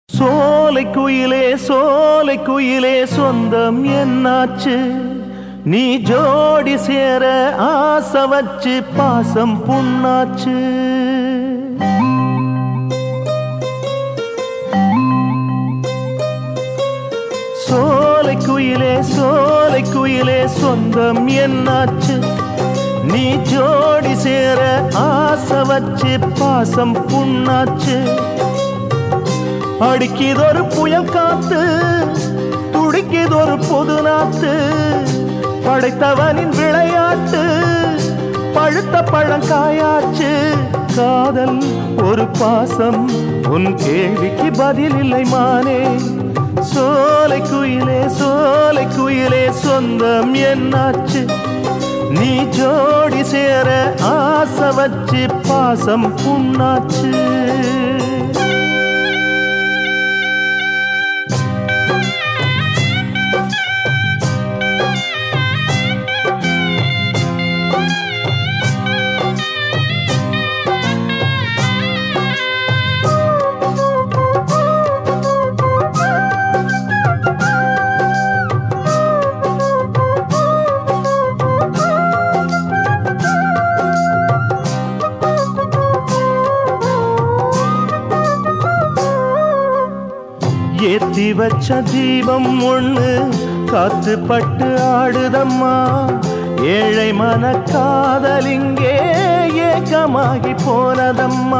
சோலை குயிலே சொந்தம் என்னாச்சு? நீ ஜோடி சேர ஆசை வச்சு பாசம் புண்ணாச்சு. சோலை குயிலே சொந்தம் என்னாச்சு? நீ ஜோடி சேர ஆசை வச்சு பாசம் புண்ணாச்சு. அடிக்கிதொரு புயல் காத்து, துடிக்கிதொரு பொது நாத்து, படைத்தவனின் விளையாட்டு பழுத்த பழங்காயாச்சு. காதல் ஒரு பாசம், உன் கேள்விக்கு பதில் இல்லை மானே. சோலை குயிலே சொந்தம் என்னாச்சு? நீ ஜோடி சேர ஆசை வச்சு பாசம் புண்ணாச்சு. ஏத்தி வச்ச தீபம் ஒண்ணு காத்து பட்டு ஆடுதம்மா. ஏழை மன காதலிங்கே ஏக்கமாகி போனதம்மா.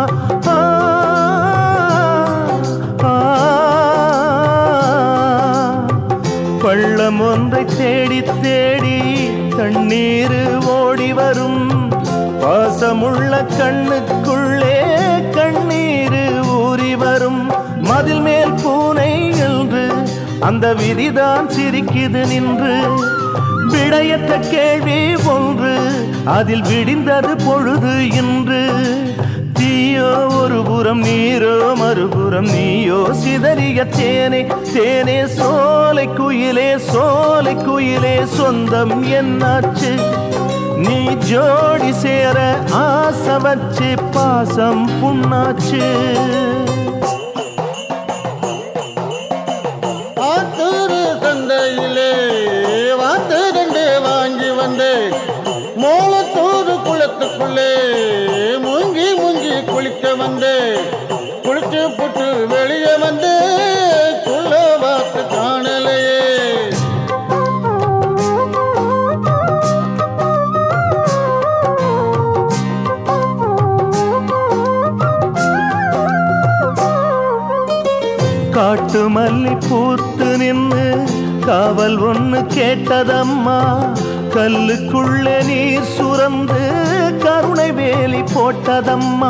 பள்ளம் ஒன்றை தேடி தேடி தண்ணீர் ஓடி வரும். பாசமுள்ள கண்ணுக்குள்ளே கண்ணீர் ஊறி வரும். மதில் மேல் பூனை என்று அந்த விதிதான் சிரிக்குது நின்று. விடையற்ற கேள்வி ஒன்று, அதில் விடிந்தது பொழுது இன்று. தீயோ ஒரு புறம், நீரோ மறுபுறம், நீயோ சிதறிய தேனே தேனே. சோலை குயிலே சொந்தம் என்னாச்சு? நீ ஜோடி சேர ஆசை வச்சு பாசம் புண்ணாச்சு. சந்தையிலே வாத்து ரெண்டு வாங்கி வந்தே, மோளத்தூர் குளத்துக்குள்ளே மூங்கி குளிக்க வந்தே. குளிச்சு புட்டு வெளியே வந்து குள்ள வாத்து காணலையே. காட்டு மல்லி பூத்து நின்று காவல் ஒண்ணு கேட்டதம்மா. கல்லுக்குள்ளே நீர் சுரந்து கருணை வேலி போட்டதம்மா.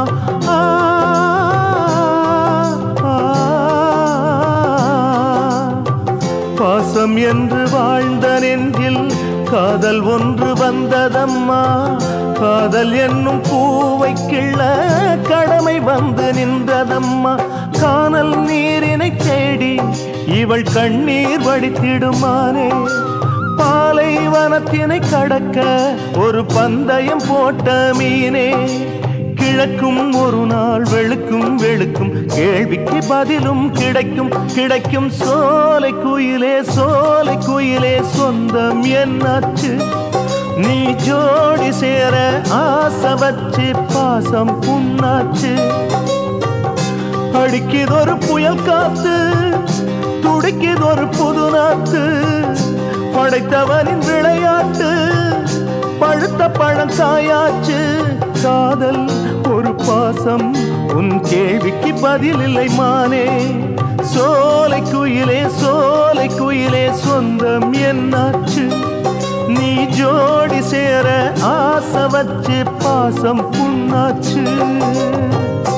பாசம் என்று வாழ்ந்த நெஞ்சில் காதல் ஒன்று வந்ததம்மா. காதல் என்னும் பூவை கிள்ள கடமை வந்து நின்றதம்மா. கானல் நீரினை தேடி இவள் கண்ணீர் வடித்திடுமானே. பாலைவனத்தினை கடக்க ஒரு பந்தயம் போட்ட மீனே. கிழக்கும் ஒரு நாள் வெளுக்கும் வெளுக்கும், கேள்விக்கு பதிலும் கிடைக்கும். சோலை குயிலே சொந்தம் என்னாச்சு? நீ ஜோடி சேர ஆசை வச்சு பாசம் புண்ணாச்சு. அடிக்கிதொரு புயல் காத்து, துடிக்கிதொரு புது நாத்து, படைத்தவனின் விளையாட்டு பழுத்த பழங்காயாச்சு. காதல் ஒரு பாசம், உன் கேள்விக்கு பதில் இல்லை மானே. சோலை குயிலே சொந்தம் என்னாச்சு? நீ ஜோடி சேர ஆசை வச்சு பாசம் புண்ணாச்சு.